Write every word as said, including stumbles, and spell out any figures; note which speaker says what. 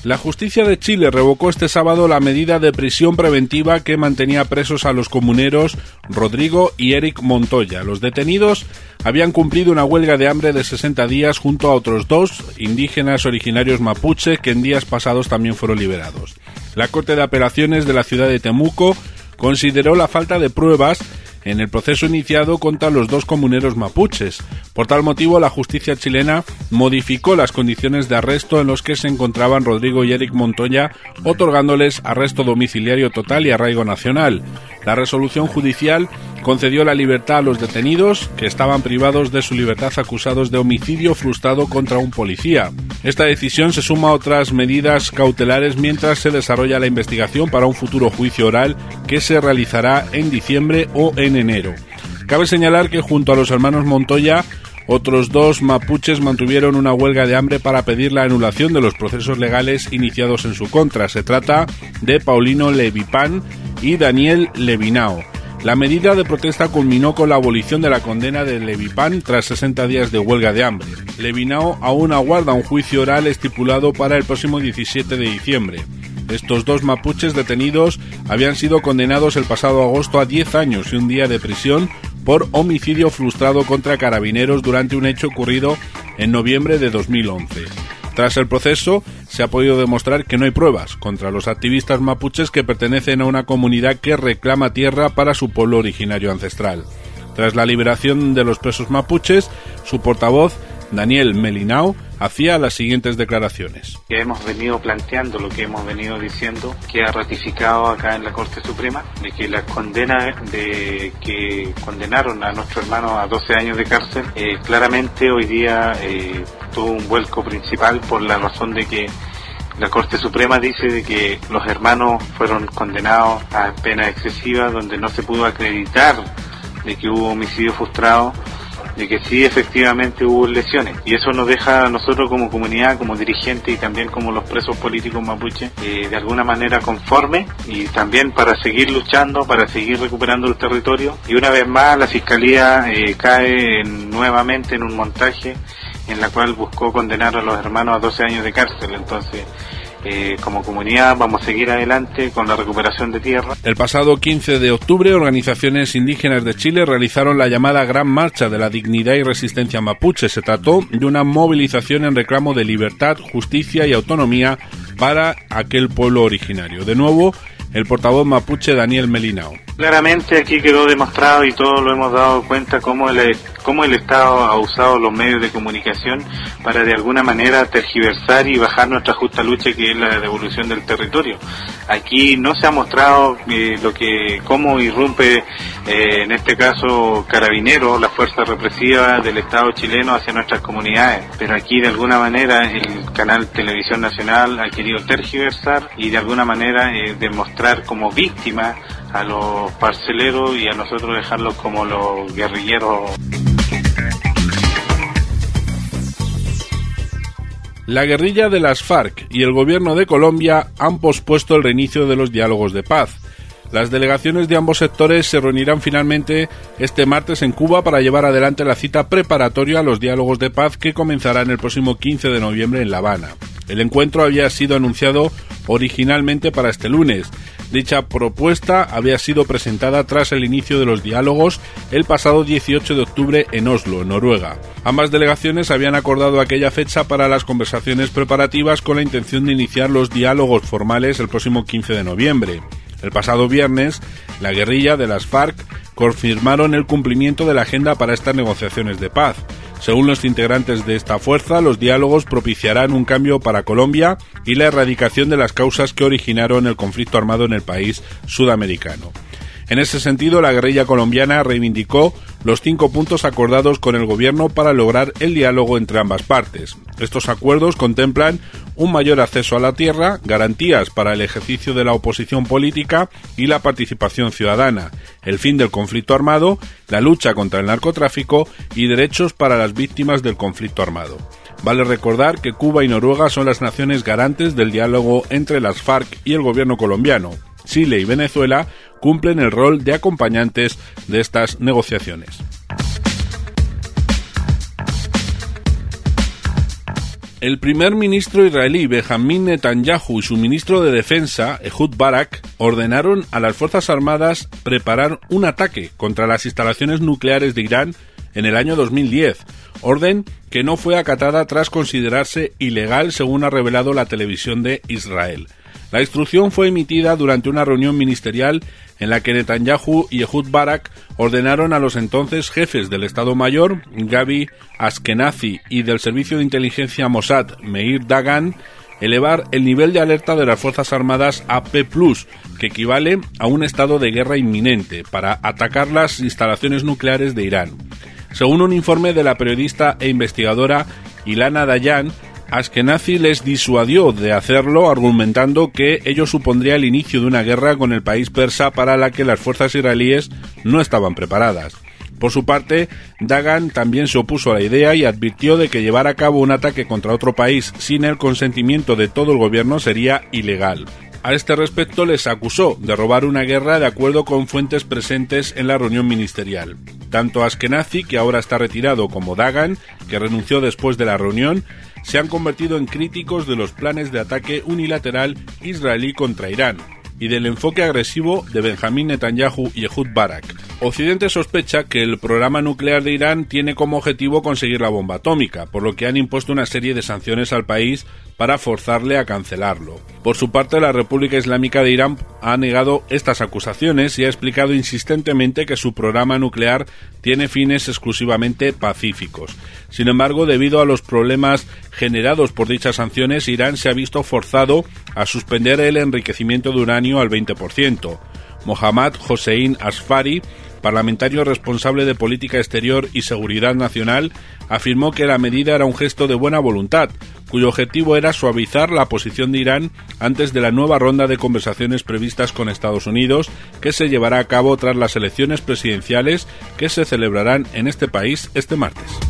Speaker 1: La justicia de Chile revocó este sábado la medida de prisión preventiva que mantenía presos a los comuneros Rodrigo y Eric Montoya. Los detenidos habían cumplido una huelga de hambre de sesenta días junto a otros dos indígenas originarios mapuche que en días pasados también fueron liberados. La Corte de Apelaciones de la ciudad de Temuco consideró la falta de pruebas en el proceso iniciado contra los dos comuneros mapuches. Por tal motivo, la justicia chilena modificó las condiciones de arresto en los que se encontraban Rodrigo y Eric Montoya, otorgándoles arresto domiciliario total y arraigo nacional. La resolución judicial concedió la libertad a los detenidos, que estaban privados de su libertad acusados de homicidio frustrado contra un policía. Esta decisión se suma a otras medidas cautelares mientras se desarrolla la investigación para un futuro juicio oral que se realizará en diciembre o en enero. Cabe señalar que junto a los hermanos Montoya, otros dos mapuches mantuvieron una huelga de hambre para pedir la anulación de los procesos legales iniciados en su contra. Se trata de Paulino Levipán y Daniel Levinao. La medida de protesta culminó con la abolición de la condena de Levipán tras sesenta días de huelga de hambre. Levinao aún aguarda un juicio oral estipulado para el próximo diecisiete de diciembre. Estos dos mapuches detenidos habían sido condenados el pasado agosto a diez años y un día de prisión por homicidio frustrado contra carabineros durante un hecho ocurrido en noviembre de dos mil once. Tras el proceso, se ha podido demostrar que no hay pruebas contra los activistas mapuches que pertenecen a una comunidad que reclama tierra para su pueblo originario ancestral. Tras la liberación de los presos mapuches, su portavoz, Daniel Melinao, hacía las siguientes declaraciones.
Speaker 2: Que hemos venido planteando, lo que hemos venido diciendo, que ha ratificado acá en la Corte Suprema, de que la condena de que condenaron a nuestro hermano a doce años de cárcel, eh, claramente hoy día eh, tuvo un vuelco principal por la razón de que la Corte Suprema dice de que los hermanos fueron condenados a pena excesiva, donde no se pudo acreditar de que hubo homicidio frustrado, de que sí efectivamente hubo lesiones, y eso nos deja a nosotros como comunidad, como dirigentes y también como los presos políticos mapuches eh, de alguna manera conformes, y también para seguir luchando, para seguir recuperando el territorio. Y una vez más la Fiscalía eh, cae en, nuevamente en un montaje en la cual buscó condenar a los hermanos a doce años de cárcel. Entonces Eh, como comunidad vamos a seguir adelante con la recuperación de tierra.
Speaker 1: El pasado quince de octubre, organizaciones indígenas de Chile realizaron la llamada Gran Marcha de la Dignidad y Resistencia Mapuche. Se trató de una movilización en reclamo de libertad, justicia y autonomía para aquel pueblo originario. De nuevo, el portavoz mapuche Daniel Melinao.
Speaker 2: Claramente aquí quedó demostrado y todos lo hemos dado cuenta cómo el, cómo el Estado ha usado los medios de comunicación para de alguna manera tergiversar y bajar nuestra justa lucha, que es la devolución del territorio. Aquí no se ha mostrado eh, lo que cómo irrumpe eh, en este caso Carabineros, la fuerza represiva del Estado chileno hacia nuestras comunidades, pero aquí de alguna manera el canal Televisión Nacional ha querido tergiversar y de alguna manera eh, demostrar como víctima a los parceleros y a nosotros dejarlos como los guerrilleros.
Speaker 1: La guerrilla de las FARC y el gobierno de Colombia han pospuesto el reinicio de los diálogos de paz. Las delegaciones de ambos sectores se reunirán finalmente este martes en Cuba para llevar adelante la cita preparatoria a los diálogos de paz que comenzarán el próximo quince de noviembre en La Habana. El encuentro había sido anunciado originalmente para este lunes. Dicha propuesta había sido presentada tras el inicio de los diálogos el pasado dieciocho de octubre en Oslo, Noruega. Ambas delegaciones habían acordado aquella fecha para las conversaciones preparativas con la intención de iniciar los diálogos formales el próximo quince de noviembre. El pasado viernes, la guerrilla de las FARC confirmaron el cumplimiento de la agenda para estas negociaciones de paz. Según los integrantes de esta fuerza, los diálogos propiciarán un cambio para Colombia y la erradicación de las causas que originaron el conflicto armado en el país sudamericano. En ese sentido, la guerrilla colombiana reivindicó los cinco puntos acordados con el gobierno para lograr el diálogo entre ambas partes. Estos acuerdos contemplan un mayor acceso a la tierra, garantías para el ejercicio de la oposición política y la participación ciudadana, el fin del conflicto armado, la lucha contra el narcotráfico y derechos para las víctimas del conflicto armado. Vale recordar que Cuba y Noruega son las naciones garantes del diálogo entre las FARC y el gobierno colombiano. Chile y Venezuela cumplen el rol de acompañantes de estas negociaciones. El primer ministro israelí Benjamín Netanyahu y su ministro de Defensa, Ehud Barak, ordenaron a las Fuerzas Armadas preparar un ataque contra las instalaciones nucleares de Irán en el año dos mil diez, orden que no fue acatada tras considerarse ilegal según ha revelado la televisión de Israel. La instrucción fue emitida durante una reunión ministerial en la que Netanyahu y Ehud Barak ordenaron a los entonces jefes del Estado Mayor, Gabi Ashkenazi, y del Servicio de Inteligencia Mossad, Meir Dagan, elevar el nivel de alerta de las Fuerzas Armadas a P plus, que equivale a un estado de guerra inminente, para atacar las instalaciones nucleares de Irán. Según un informe de la periodista e investigadora Ilana Dayan, Ashkenazi les disuadió de hacerlo, argumentando que ello supondría el inicio de una guerra con el país persa para la que las fuerzas israelíes no estaban preparadas. Por su parte, Dagan también se opuso a la idea y advirtió de que llevar a cabo un ataque contra otro país sin el consentimiento de todo el gobierno sería ilegal. A este respecto les acusó de robar una guerra de acuerdo con fuentes presentes en la reunión ministerial. Tanto Ashkenazi, que ahora está retirado, como Dagan, que renunció después de la reunión, se han convertido en críticos de los planes de ataque unilateral israelí contra Irán y del enfoque agresivo de Benjamín Netanyahu y Ehud Barak. Occidente sospecha que el programa nuclear de Irán tiene como objetivo conseguir la bomba atómica, por lo que han impuesto una serie de sanciones al país para forzarle a cancelarlo. Por su parte, la República Islámica de Irán ha negado estas acusaciones y ha explicado insistentemente que su programa nuclear tiene fines exclusivamente pacíficos. Sin embargo, debido a los problemas generados por dichas sanciones, Irán se ha visto forzado a suspender el enriquecimiento de uranio al veinte por ciento. Mohammad Hossein Asfari, parlamentario responsable de política exterior y seguridad nacional, afirmó que la medida era un gesto de buena voluntad, cuyo objetivo era suavizar la posición de Irán antes de la nueva ronda de conversaciones previstas con Estados Unidos, que se llevará a cabo tras las elecciones presidenciales que se celebrarán en este país este martes.